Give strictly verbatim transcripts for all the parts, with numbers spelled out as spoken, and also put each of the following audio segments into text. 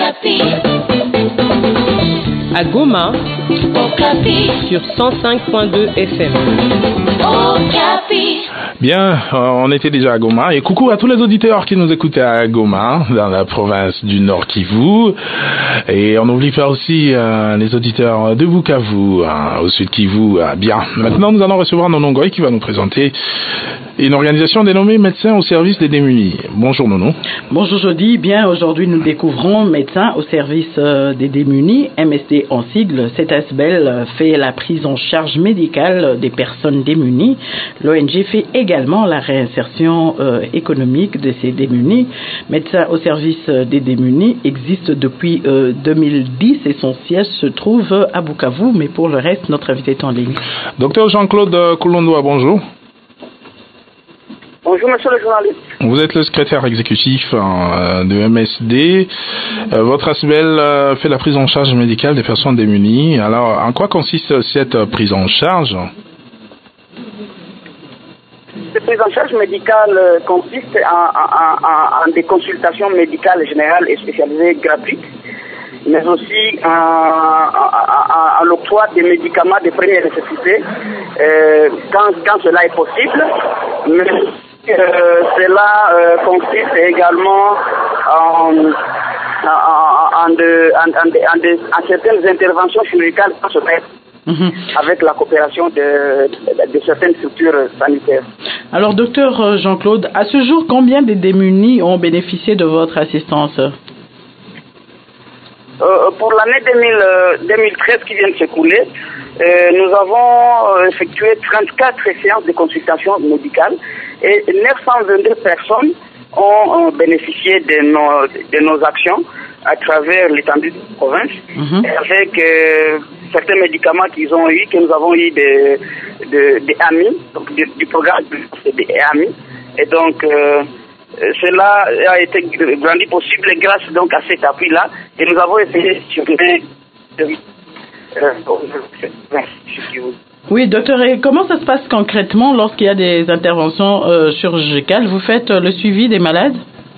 Okapi. À Goma, Okapi. Sur cent cinq point deux F M. Okapi. Bien, on était déjà à Goma. Et coucou à tous les auditeurs qui nous écoutaient à Goma, dans la province du Nord Kivu. Et on n'oublie pas aussi euh, les auditeurs de Bukavu, hein, au Sud Kivu. Ah, bien, maintenant nous allons recevoir Nono Ngoy qui va nous présenter une organisation dénommée Médecins au service des démunis. Bonjour Nono. Bonjour Jody. Bien, aujourd'hui nous découvrons Médecins au service euh, des démunis, M S D en sigle. Cet A S B E L fait la prise en charge médicale des personnes démunies. L'O N G fait également la réinsertion euh, économique de ces démunis. Médecins au service des démunis existe depuis euh, deux mille dix et son siège se trouve à Bukavu, mais pour le reste, notre invité est en ligne. Docteur Jean-Claude Koulondoa, bonjour. Bonjour, monsieur le journaliste. Vous êtes le secrétaire exécutif euh, de M S D. Euh, votre A S B E L euh, fait la prise en charge médicale des personnes démunies. Alors, en quoi consiste cette prise en charge? Cette prise en charge médicale consiste en, en, en, en des consultations médicales générales et spécialisées gratuites, mais aussi en, en, en l'octroi des médicaments de première nécessité euh, quand, quand cela est possible. Mais euh, cela euh, consiste également en, en, en, de, en, en, de, en, de, en certaines interventions chirurgicales quand cela est Mmh. avec la coopération de, de, de certaines structures sanitaires. Alors, docteur Jean-Claude, à ce jour, combien de démunis ont bénéficié de votre assistance? euh, Pour l'année deux mille treize qui vient de s'écouler, euh, nous avons effectué trente-quatre séances de consultation médicale et neuf cent vingt-deux personnes ont bénéficié de nos, de nos actions à travers l'étendue de la province, mmh. avec euh, certains médicaments qu'ils ont eu, que nous avons eu des de, de A M I, donc du, du programme des A M I. Et donc, euh, cela a été rendu possible grâce donc à cet appui-là. Et nous avons essayé de... Oui, docteur, et comment ça se passe concrètement lorsqu'il y a des interventions euh, chirurgicales? Vous faites euh, le suivi des malades?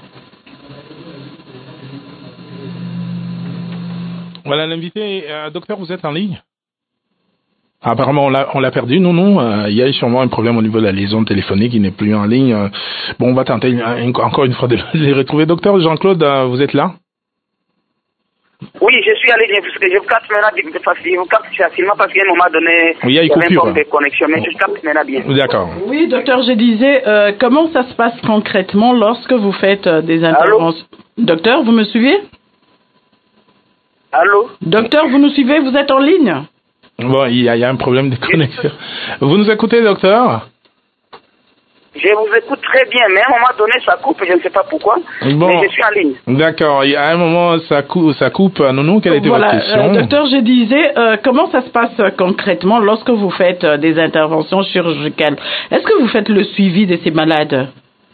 Voilà l'invité. Euh, docteur, vous êtes en ligne? Apparemment, on l'a, on l'a perdu. Non, non. Euh, il y a sûrement un problème au niveau de la liaison téléphonique. Il n'est plus en ligne. Euh, bon, on va tenter une, une, encore une fois de les retrouver. Docteur Jean-Claude, euh, vous êtes là? Oui, je suis en ligne parce que je vous capte maintenant facilement, je vous capte facilement parce qu'à un moment donné, oui, il y a une coupure. Un problème de connexion, mais je capte maintenant bien. D'accord. Oui, docteur, je disais, euh, comment ça se passe concrètement lorsque vous faites euh, des interventions? Allô? Docteur, vous me suivez? Allô? Docteur, vous nous suivez? Vous êtes en ligne? Bon, il y a, il y a un problème de connexion. Vous nous écoutez, docteur? Je vous écoute très bien, mais à un moment donné, ça coupe, je ne sais pas pourquoi, bon, mais je suis en ligne. D'accord, à un moment, ça coupe, ça coupe. Nono, quelle était voilà, votre question? euh, docteur, je disais, euh, comment ça se passe euh, concrètement lorsque vous faites euh, des interventions chirurgicales? Est-ce que vous faites le suivi de ces malades?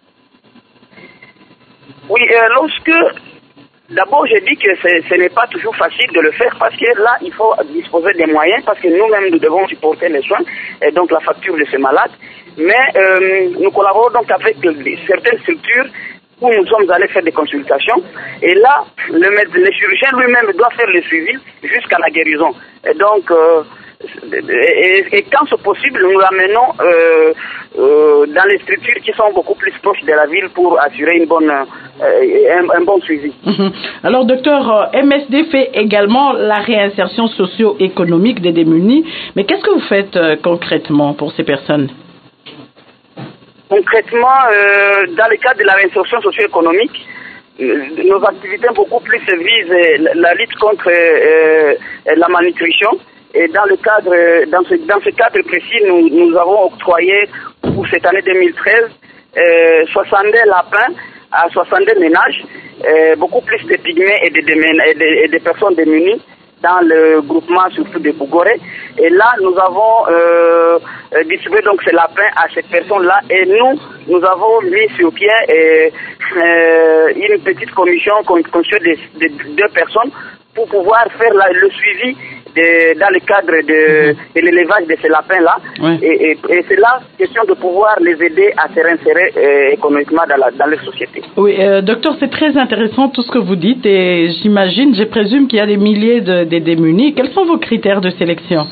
Oui, euh, lorsque... D'abord, je dis que ce n'est pas toujours facile de le faire parce que là, il faut disposer des moyens parce que nous-mêmes, nous devons supporter les soins et donc la facture de ces malades. Mais euh, nous collaborons donc avec certaines structures où nous sommes allés faire des consultations. Et là, le, le chirurgien lui-même doit faire le suivi jusqu'à la guérison. Et donc, euh, et, et quand c'est possible, nous l'amenons euh, euh, dans les structures qui sont beaucoup plus proches de la ville pour assurer une bonne, euh, un, un bon suivi. Mmh. Alors, docteur, M S D fait également la réinsertion socio-économique des démunis. Mais qu'est-ce que vous faites euh, concrètement pour ces personnes? Concrètement, euh, dans le cadre de la réinsertion socio-économique, euh, nos activités beaucoup plus visent euh, la lutte contre euh, la malnutrition. Et dans le cadre, dans ce, dans ce cadre précis, nous, nous avons octroyé pour cette année deux mille treize euh, soixante-deux lapins à soixante-deux ménages, euh, beaucoup plus de pygmées et de, de, et de, et de personnes démunies dans le groupement surtout de Bougoré. Et là, nous avons euh, distribué donc ces lapins à ces personnes-là et nous, nous avons mis sur pied euh, une petite commission constituée de, de deux personnes pour pouvoir faire la, le suivi de, dans le cadre de, de l'élevage de ces lapins-là. Ouais. Et, et, et c'est là question de pouvoir les aider à se réinsérer euh, économiquement dans la, dans leur société. Oui, euh, docteur, c'est très intéressant tout ce que vous dites et j'imagine, je présume qu'il y a des milliers de, de démunis. Quels sont vos critères de sélection?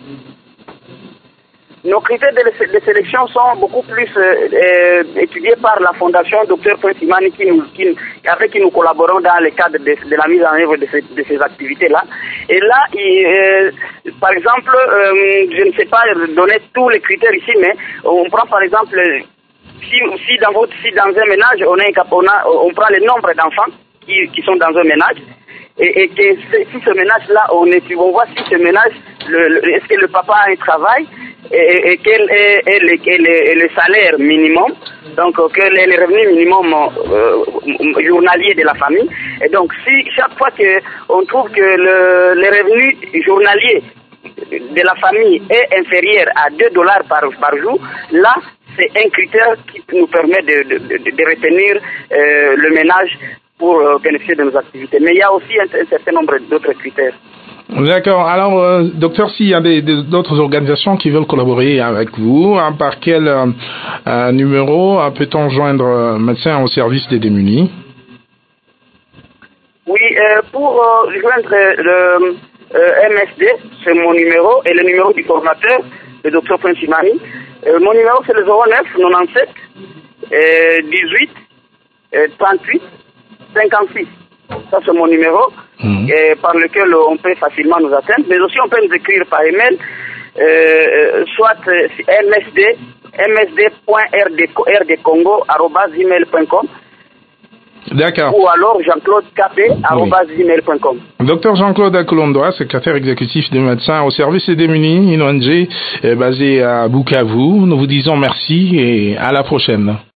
Nos critères de, de sélection sont beaucoup plus euh, euh, étudiés par la fondation Docteur Prince-Imani qui nous, qui, avec qui nous collaborons dans le cadre de, de la mise en œuvre de, ces, de ces activités-là. Et là, il, euh, par exemple, euh, je ne sais pas donner tous les critères ici, mais on prend par exemple, si, si, dans, votre, si dans un ménage, on, est, on, a, on prend le nombre d'enfants qui, qui sont dans un ménage, et, et que si ce ménage-là, on, on voit si ce ménage, le, le, est-ce que le papa a un travail, et, et quel est, est, le, est, le, est le salaire minimum, donc quel est le revenu minimum euh, journalier de la famille. Et donc si chaque fois qu'on trouve que le, le revenu journalier de la famille est inférieur à deux dollars par, par jour, là c'est un critère qui nous permet de, de, de, de retenir euh, le ménage pour euh, bénéficier de nos activités. Mais il y a aussi un, un certain nombre d'autres critères. D'accord. Alors, euh, docteur, s'il y a des, des, d'autres organisations qui veulent collaborer avec vous, hein, par quel euh, euh, numéro euh, peut-on joindre euh, médecin au service des démunis? Oui, euh, pour euh, joindre le euh, M S D, c'est mon numéro, et le numéro du formateur, le docteur Prince-Imani. Euh, mon numéro, c'est le zéro neuf quatre-vingt-dix-sept euh, dix-huit euh, trente-huit cinquante-six. Ça, c'est mon numéro, mmh. et par lequel on peut facilement nous atteindre. Mais aussi, on peut nous écrire par email, euh, soit euh, M S D, M S D point R D Congo arobase gmail point com. D'accord. Ou alors Jean-Claude Capé arobase gmail point com. Docteur Jean-Claude Akolondoa, secrétaire exécutif des médecins au service des démunis, une O N G basée à Bukavu. Nous vous disons merci et à la prochaine.